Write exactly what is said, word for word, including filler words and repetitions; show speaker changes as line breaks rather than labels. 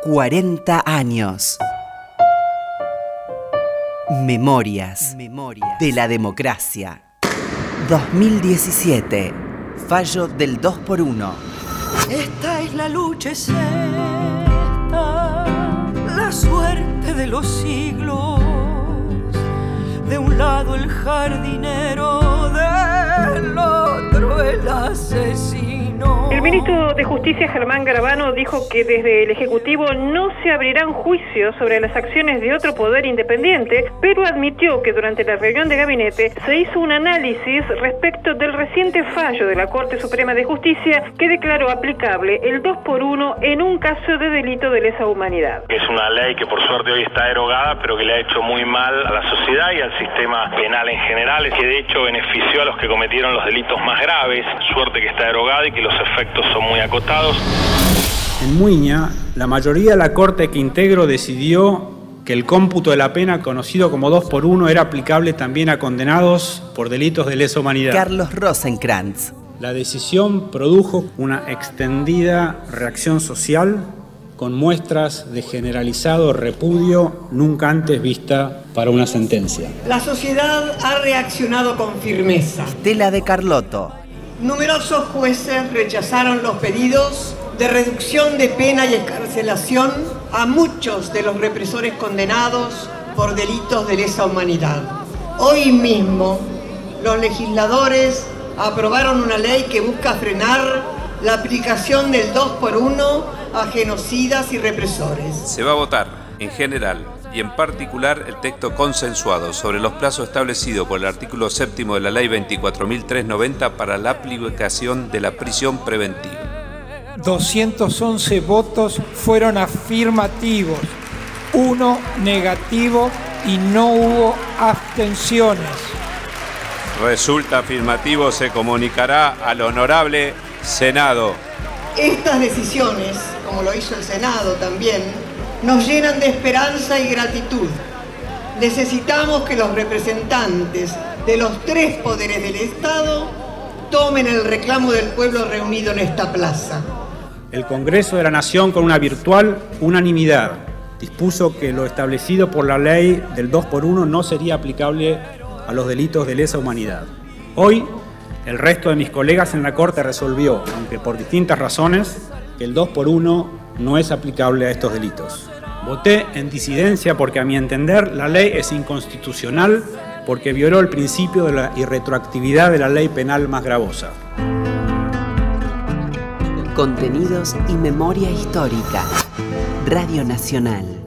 cuarenta años. Memorias, Memorias de la democracia. dos mil diecisiete. Fallo del dos por uno.
Esta es la lucha, es esta, la suerte de los siglos. De un lado el jardinero, del otro el asesino.
El ministro de Justicia, Germán Garabano, dijo que desde el Ejecutivo no se abrirán juicios sobre las acciones de otro poder independiente, pero admitió que durante la reunión de gabinete se hizo un análisis respecto del reciente fallo de la Corte Suprema de Justicia que declaró aplicable el dos por uno en un caso de delito de lesa humanidad.
Es una ley que por suerte hoy está derogada, pero que le ha hecho muy mal a la sociedad y al sistema penal en general, que de hecho benefició a los que cometieron los delitos más graves. Suerte que está derogada y que los efectos son muy acotados.
En Muiña, la mayoría de la Corte que integro decidió que el cómputo de la pena, conocido como dos por uno, era aplicable también a condenados por delitos de lesa humanidad.
Carlos Rosenkrantz.
La decisión produjo una extendida reacción social con muestras de generalizado repudio nunca antes vista para una sentencia.
La sociedad ha reaccionado con firmeza.
Estela de Carlotto.
Numerosos jueces rechazaron los pedidos de reducción de pena y excarcelación a muchos de los represores condenados por delitos de lesa humanidad. Hoy mismo, los legisladores aprobaron una ley que busca frenar la aplicación del dos por uno a genocidas y represores.
Se va a votar, en general y en particular, el texto consensuado sobre los plazos establecidos por el artículo séptimo de la Ley veinticuatro mil trescientos noventa para la aplicación de la prisión preventiva.
doscientos once votos fueron afirmativos, uno negativo y no hubo abstenciones.
Resulta afirmativo, se comunicará al Honorable Senado.
Estas decisiones, como lo hizo el Senado también, nos llenan de esperanza y gratitud. Necesitamos que los representantes de los tres poderes del Estado tomen el reclamo del pueblo reunido en esta plaza.
El Congreso de la Nación, con una virtual unanimidad, dispuso que lo establecido por la ley del dos por uno no sería aplicable a los delitos de lesa humanidad. Hoy, el resto de mis colegas en la Corte resolvió, aunque por distintas razones, que el dos por uno no es aplicable a estos delitos. Voté en disidencia porque, a mi entender, la ley es inconstitucional porque violó el principio de la irretroactividad de la ley penal más gravosa.
Contenidos y memoria histórica. Radio Nacional.